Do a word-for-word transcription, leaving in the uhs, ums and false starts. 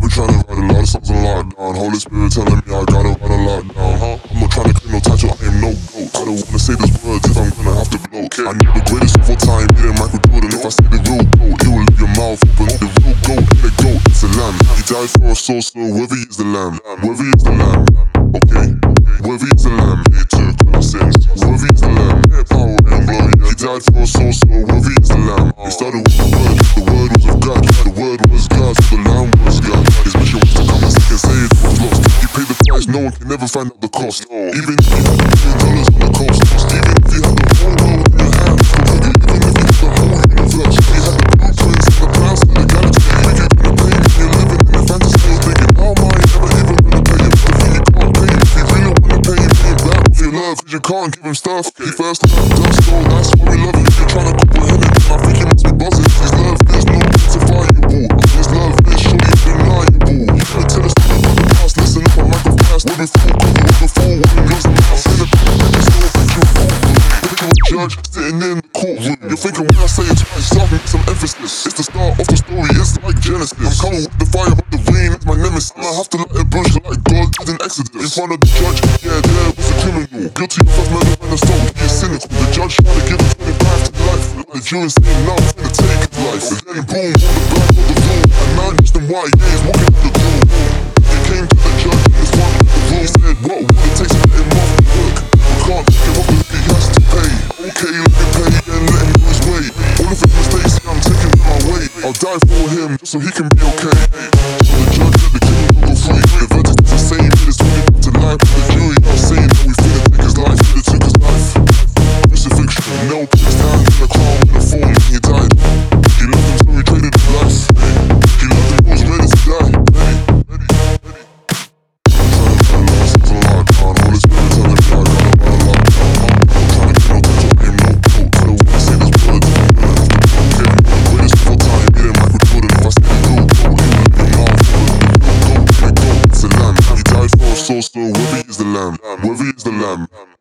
been trying to write a lot of songs on lockdown. Holy Spirit telling me I gotta write a lot down, huh? I'm not trying to claim no title, I am no goat. I don't wanna say these words if I'm gonna have to blow. I know the greatest of all time, hitting Michael Jordan. If I say the real goat, it will leave your mouth open. The real goat ain't a goat, it's a lamb. He died for us all, so worthy is the lamb. Worthy is the lamb, okay. Worthy is the lamb, he took our sins. Worthy is the lamb, power and glory. He died for us all, so worthy is the lamb. He started with the word, the word was of God. The word was God, so the lamb was God. His mission was to come and seek and save what was lost. He paid the price, no one can never find out the cost. Even if you had a million dollars on the cost, even if you had the whole world in your hands, even if you had the whole universe, you had the blueprints and the plans and the galaxy. You think you're gonna pay me, you're living in a fantasy. You're thinking, how am I ever even gonna pay him? The thing you can't pay him, if you really wanna pay him, pay him back with your love, cause you can't give him stuff. He first loved us, so that's why we love him. If you're trying to comprehend it, then I think you must be buzzing. His love is not quantifiable. His love is surely undeniable. You gotta tell us about the past, listen up on Michael Fast. We're before cover, we're before one goes the past. In the past, you still think you're a fool. You think you're a judge, sitting in the courtroom. You're thinking when I say it twice, start with some emphasis. It's the start of the story, it's like Genesis. I'm coming with the fire, but the rain is my nemesis. I have to let it burst like God did in Exodus. In front of the judge, yeah, there was a criminal. Guilty of theft, murder, and assault. He is cynical. The judge trying to give him twenty-five to life. The jury saying, now I'm gonna take his life. And then boom, on the back of the room, a man dressed in white, yeah, he's walking through the door. He came to the judge in his one of the room. He said, what would it take to let him off the hook? We can't pick him up if he has to pay. Okay, let him pay and let him go his way. All of his mistakes, yeah, I'm taking them my way. I'll die for him just so he can be okay. So the judge let the criminal go free. The verdict is the same, it is twenty back to life. The jury are saying that we finna take his life, but it took his life. Crucifixion, nail pierced down in a crown with a thorn, and he died. He loved him, so he traded his life. He loved him, he was ready to die. Ready, ready, ready. I'm trying to find lost, it's a lot down. Holy Spirit telling me I gotta run a lot down. I'm trying to get no touch, I am no goat. I don't wanna say this word, I'm gonna have to go. Okay, I'm the greatest of all time, hitting Michael Jordan. If I say the real goat, it will leave your mouth open. The real goat ain't a goat, it's a lamb. He died for us all, so worthy is the lamb. Worthy is the lamb.